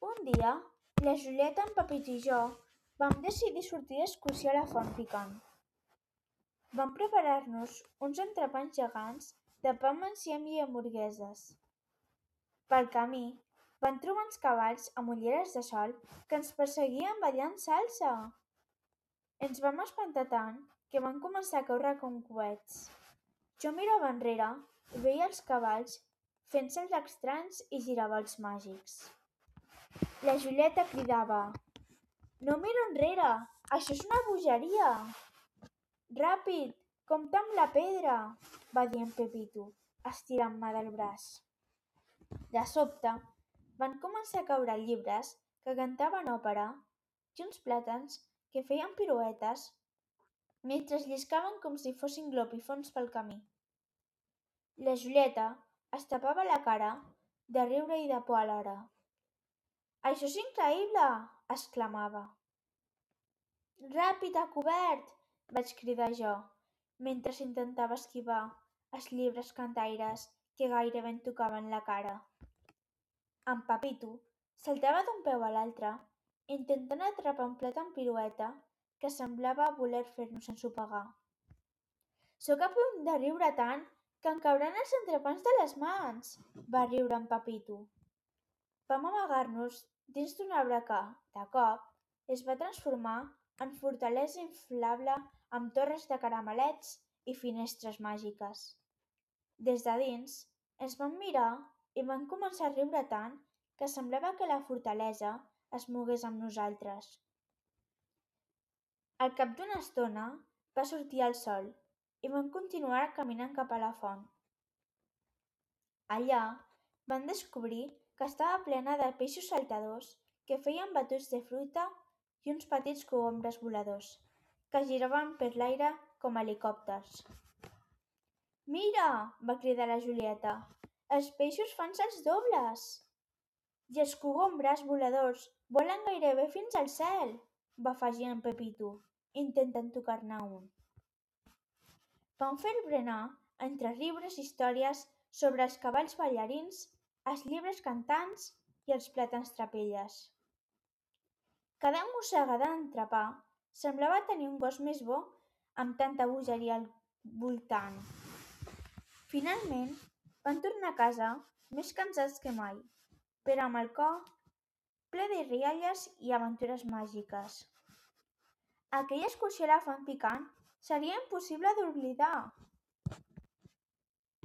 Un dia, la Julieta, en Pepito i jo vam decidir sortir d'excursió a la Font Picant. Vam preparar-nos uns entrepans gegants de pa amb enciam i hamburgueses. Pel camí, vam trobar uns cavalls amb ulleres de sol que ens perseguien ballant salsa. Ens vam espantar tant que vam començar a córrer com coets. Jo mirava enrere i veia els cavalls fent salts estranys i giravolts màgics. La Julieta cridava: «No miro enrere, això és una bogeria!» «Ràpid, compta amb la pedra!», va dir en Pepito, estirant-me del braç. De sobte, van començar a caure llibres que cantaven òpera i uns plàtans que feien piruetes mentre lliscaven com si fossin glopifons pel camí. La Julieta es tapava la cara de riure i de por alhora. «Això és increïble!», exclamava. «Ràpid, a cobert!», vaig cridar jo, mentre intentava esquivar els llibres cantaires que gairebé em tocaven la cara. En Pepito saltava d'un peu a l'altre, intentant atrapar un plat en pirueta que semblava voler fer-nos ensopegar. «Sóc a punt de riure tant que em cauran els entrepans de les mans!», va riure en Pepito. Vam amagar-nos dins d'un arbre que, de cop, es va transformar en fortalesa inflable amb torres de caramelets i finestres màgiques. Des de dins, ens vam mirar i vam començar a riure tant que semblava que la fortalesa es mogués amb nosaltres. Al cap d'una estona va sortir el sol i vam continuar caminant cap a la font. Allà vam descobrir que estava plena de peixos saltadors que feien batuts de fruita i uns petits cogombres voladors que giraven per l'aire com helicòpters. «Mira!», va cridar la Julieta, «els peixos fan salts dobles!» «I els cogombres voladors volen gairebé fins al cel!», va afegir en Pepito, intentant tocar-ne un. Vam fer berenar entre llibres i històries sobre els cavalls ballarins, els llibres cantants i els plàtans trapelles. Cada mossegada d'entrepà semblava tenir un gust més bo amb tanta bogeria al voltant. Finalment, vam tornar a casa més cansats que mai, però amb el cor ple de rialles i aventures màgiques. Aquella excursió a la Font Picant seria impossible d'oblidar.